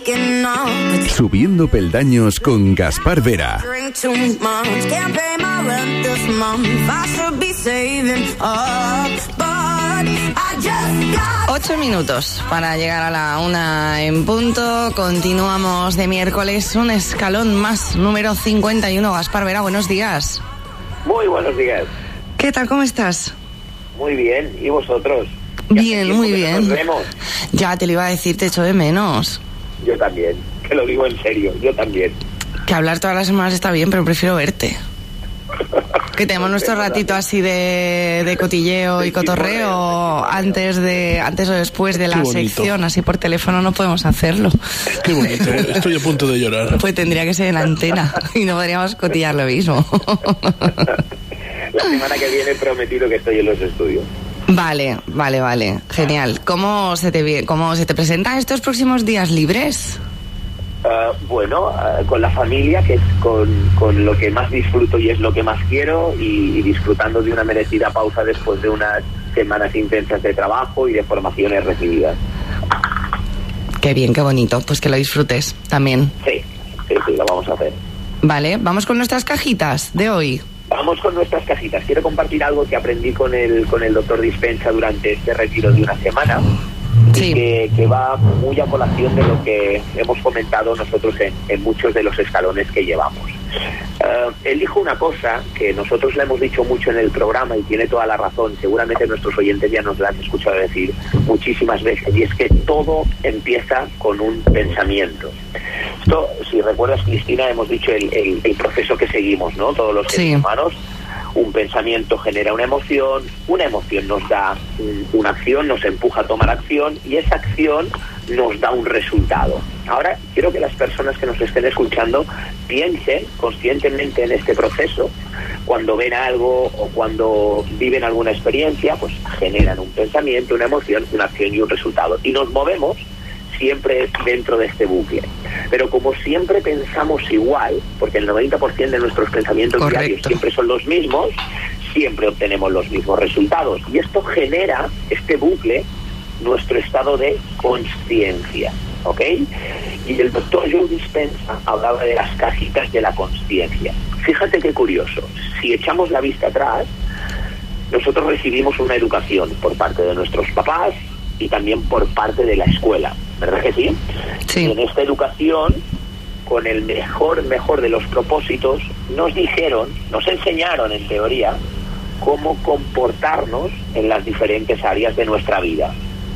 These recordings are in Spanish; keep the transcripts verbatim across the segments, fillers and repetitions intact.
Subiendo peldaños con Gaspar Vera. Ocho minutos para llegar a la una en punto. Continuamos de miércoles, un escalón más, número cincuenta y uno. Gaspar Vera, buenos días. Muy buenos días. ¿Qué tal, cómo estás? Muy bien, ¿y vosotros? Bien, muy bien. Nos vemos. Ya te lo iba a decir, te echo de menos. Yo también, te lo digo en serio, yo también. Que hablar todas las semanas está bien, pero prefiero verte. Que tenemos nuestro ratito así de, de cotilleo y cotorreo antes de antes o después de la sección, así por teléfono no podemos hacerlo. Qué bonito, estoy a punto de llorar. Pues tendría que ser en antena y no podríamos cotillar lo mismo. La semana que viene he prometido que estoy en los estudios. Vale, vale, vale, genial. ¿Cómo se te, cómo se te presentan estos próximos días libres? Uh, bueno, uh, con la familia, que es con, con lo que más disfruto y es lo que más quiero, y, y disfrutando de una merecida pausa después de unas semanas intensas de trabajo y de formaciones recibidas. Qué bien, qué bonito, pues que lo disfrutes también. Sí, sí, sí, lo vamos a hacer. Vale, vamos con nuestras cajitas de hoy. Vamos con nuestras cajitas. Quiero compartir algo que aprendí con el, con el doctor Dispensa durante este retiro de una semana. Sí. Que, que va muy a colación de lo que hemos comentado nosotros en, en muchos de los escalones que llevamos. Uh, él dijo una cosa que nosotros le hemos dicho mucho en el programa y tiene toda la razón, seguramente nuestros oyentes ya nos la han escuchado decir muchísimas veces, y es que todo empieza con un pensamiento. Esto, si recuerdas, Cristina, hemos dicho el, el, el proceso que seguimos, ¿no? Todos los seres humanos. Un pensamiento genera una emoción, una emoción nos da un, una acción, nos empuja a tomar acción, y esa acción nos da un resultado. Ahora, quiero que las personas que nos estén escuchando piensen conscientemente en este proceso. Cuando ven algo o cuando viven alguna experiencia, pues generan un pensamiento, una emoción, una acción y un resultado. Y nos movemos siempre dentro de este bucle. Pero como siempre pensamos igual, porque el noventa por ciento de nuestros pensamientos Correcto. diarios siempre son los mismos, siempre obtenemos los mismos resultados. Y esto genera, este bucle, nuestro estado de consciencia, ¿ok? Y el doctor Joe Dispensa hablaba de las cajitas de la consciencia. Fíjate qué curioso. Si echamos la vista atrás, nosotros recibimos una educación por parte de nuestros papás y también por parte de la escuela, ¿verdad que sí? Sí. Y en esta educación, con el mejor, mejor de los propósitos, nos dijeron, nos enseñaron en teoría, cómo comportarnos en las diferentes áreas de nuestra vida.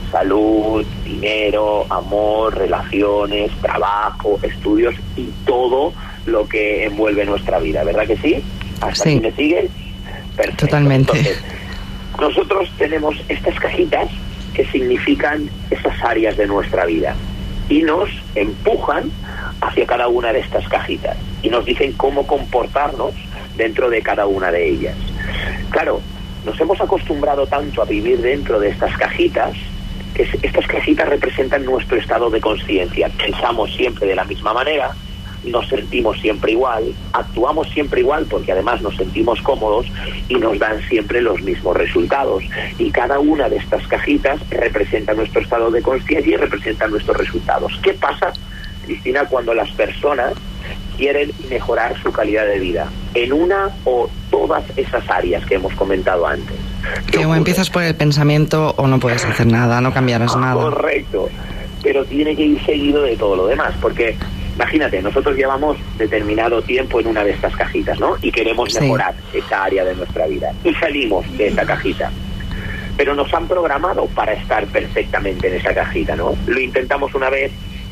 Salud, dinero, amor, relaciones, trabajo, estudios y todo lo que envuelve nuestra vida, ¿verdad que sí? ¿Hasta aquí me siguen? Perfecto. Totalmente. Entonces, nosotros tenemos estas cajitas que significan esas áreas de nuestra vida y nos empujan hacia cada una de estas cajitas y nos dicen cómo comportarnos dentro de cada una de ellas. Claro, nos hemos acostumbrado tanto a vivir dentro de estas cajitas que estas cajitas representan nuestro estado de conciencia. Pensamos siempre de la misma manera, nos sentimos siempre igual, actuamos siempre igual porque además nos sentimos cómodos y nos dan siempre los mismos resultados. Y cada una de estas cajitas representa nuestro estado de conciencia y representa nuestros resultados. ¿Qué pasa, Cristina, cuando las personas quieren mejorar su calidad de vida en una o todas esas áreas que hemos comentado antes? Que o empiezas por el pensamiento o no puedes hacer nada, no cambiarás nada. Correcto, pero tiene que ir seguido de todo lo demás, porque imagínate, nosotros llevamos determinado tiempo en una de estas cajitas, ¿no? Y queremos sí. mejorar esa área de nuestra vida. Y salimos de esa cajita. Pero nos han programado para estar perfectamente en esa cajita, ¿no? Lo intentamos una vez,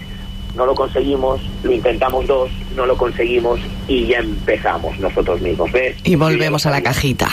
no lo conseguimos, lo intentamos dos, no lo conseguimos y ya empezamos nosotros mismos, ¿ves? Y volvemos a la cajita.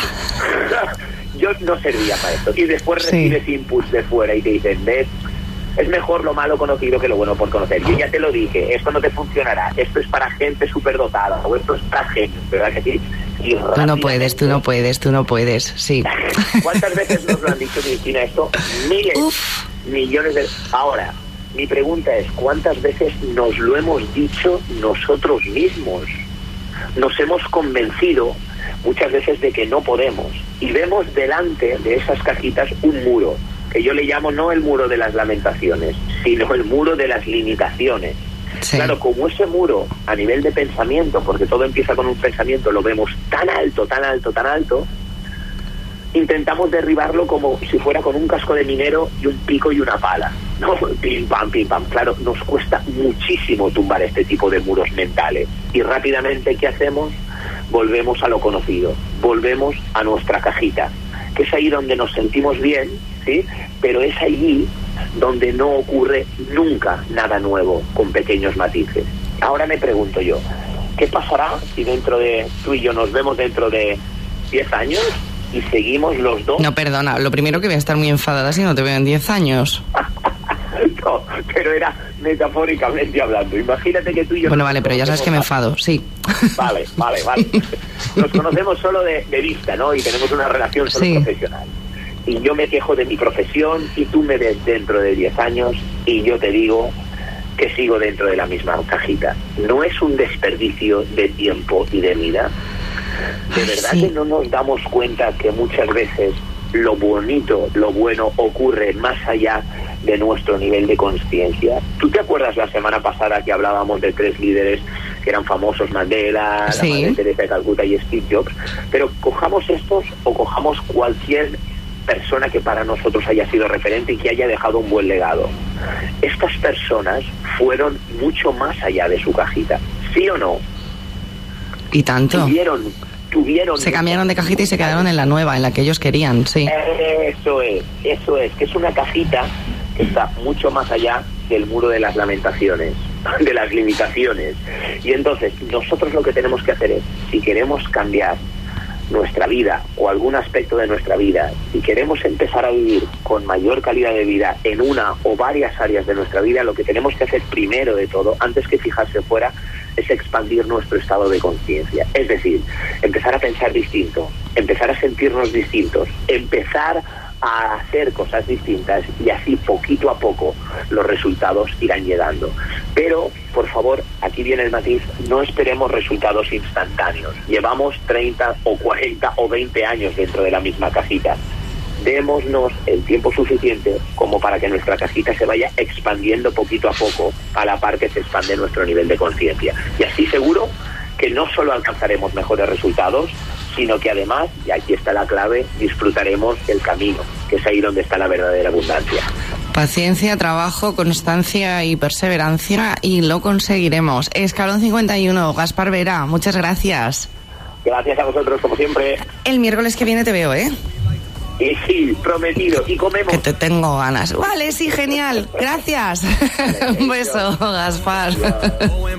Yo no servía para esto. Y después recibes sí. inputs de fuera y te dicen, ¿ves? Es mejor lo malo conocido que lo bueno por conocer. Yo ya te lo dije, esto no te funcionará, esto es para gente superdotada, o esto es para gente, ¿verdad que sí? Y tú no puedes, tú no puedes, tú no puedes, sí. ¿Cuántas veces nos lo han dicho, Cristina, esto? Miles, Uf. millones de... Ahora, mi pregunta es, ¿cuántas veces nos lo hemos dicho nosotros mismos? Nos hemos convencido muchas veces de que no podemos, y vemos delante de esas cajitas un muro, que yo le llamo no el muro de las lamentaciones, sino el muro de las limitaciones. Sí. Claro, como ese muro a nivel de pensamiento, porque todo empieza con un pensamiento, lo vemos tan alto, tan alto, tan alto, intentamos derribarlo como si fuera con un casco de minero y un pico y una pala, ¿no? Pim, pam, pim, pam. Claro, nos cuesta muchísimo tumbar este tipo de muros mentales. Y rápidamente, ¿qué hacemos? Volvemos a lo conocido, volvemos a nuestra cajita, que es ahí donde nos sentimos bien, ¿sí? Pero es allí donde no ocurre nunca nada nuevo, con pequeños matices. Ahora me pregunto yo, ¿qué pasará si dentro de tú y yo nos vemos dentro de diez años y seguimos los dos? No, perdona, lo primero que voy a estar muy enfadada si no te veo en diez años. No, pero era metafóricamente hablando. Imagínate que tú y yo... Bueno, vale, pero ya sabes que me enfado, sí. Vale, vale, vale. Nos conocemos solo de, de vista, ¿no? Y tenemos una relación solo sí. profesional. Y yo me quejo de mi profesión y tú me ves dentro de diez años y yo te digo que sigo dentro de la misma cajita. ¿No es un desperdicio de tiempo y de vida? ¿De verdad sí. que no nos damos cuenta que muchas veces lo bonito, lo bueno ocurre más allá de nuestro nivel de conciencia? ¿Tú te acuerdas la semana pasada que hablábamos de tres líderes que eran famosos, Mandela, sí. la Madre Teresa de Calcuta y Steve Jobs? Pero cojamos estos o cojamos cualquier persona que para nosotros haya sido referente y que haya dejado un buen legado. Estas personas fueron mucho más allá de su cajita, ¿sí o no? ¿Y tanto? Tuvieron, tuvieron... Se cambiaron de cajita y se quedaron en la nueva, en la que ellos querían, sí. Eso es, eso es, que es una cajita que está mucho más allá del muro de las lamentaciones, de las limitaciones. Y entonces, nosotros lo que tenemos que hacer es, si queremos cambiar nuestra vida o algún aspecto de nuestra vida, si queremos empezar a vivir con mayor calidad de vida en una o varias áreas de nuestra vida, lo que tenemos que hacer primero de todo, antes que fijarse fuera, es expandir nuestro estado de conciencia. Es decir, empezar a pensar distinto, empezar a sentirnos distintos, empezar a hacer cosas distintas y así poquito a poco los resultados irán llegando. Pero, por favor, aquí viene el matiz, no esperemos resultados instantáneos. Llevamos treinta o cuarenta o veinte años dentro de la misma cajita. Démonos el tiempo suficiente como para que nuestra cajita se vaya expandiendo poquito a poco a la par que se expande nuestro nivel de conciencia. Y así seguro que no solo alcanzaremos mejores resultados, sino que además, y aquí está la clave, disfrutaremos el camino, que es ahí donde está la verdadera abundancia. Paciencia, trabajo, constancia y perseverancia, y lo conseguiremos. Escalón cincuenta y uno, Gaspar Vera, muchas gracias. Gracias a vosotros, como siempre. El miércoles que viene te veo, ¿eh? Y sí, prometido, y comemos. Que te tengo ganas. Vale, sí, genial. Gracias. Un beso, Gaspar.